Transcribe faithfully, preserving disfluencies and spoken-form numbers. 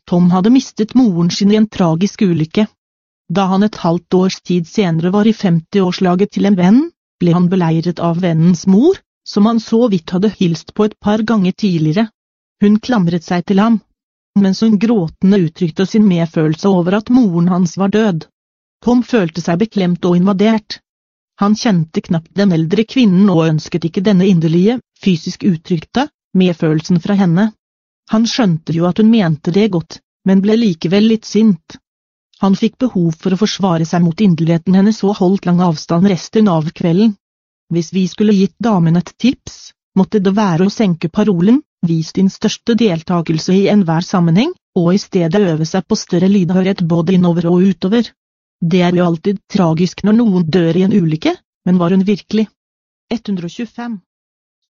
Tom hadde mistet moren sin i en tragisk ulykke. Da han et halvt års tid senere var i femtiårslaget til en venn, ble han beleiret av vennens mor, som han så vidt hadde hilst på et par ganger tidligere. Hun klamret seg til ham, mens hun gråtende uttrykte sin medfølelse over at moren hans var død. Tom følte seg beklemt og invadert. Han kjente knapt den eldre kvinnen og ønsket ikke denne inderlige, fysisk uttrykte, medfølelsen fra henne. Han skjønte jo at hun mente det godt, men ble likevel litt sint. Han fikk behov for å forsvare seg mot inderligheten hennes og holdt lang avstand resten av kvelden. Hvis vi skulle gitt damen et tips, måtte det være å senke parolen, vis din største deltakelse i enhver sammenheng, og i stedet øve seg på større lydhørighet både innover og utover. Det er jo alltid tragisk når noen dør i en ulykke, men var hun virkelig? ett hundre og tjuefem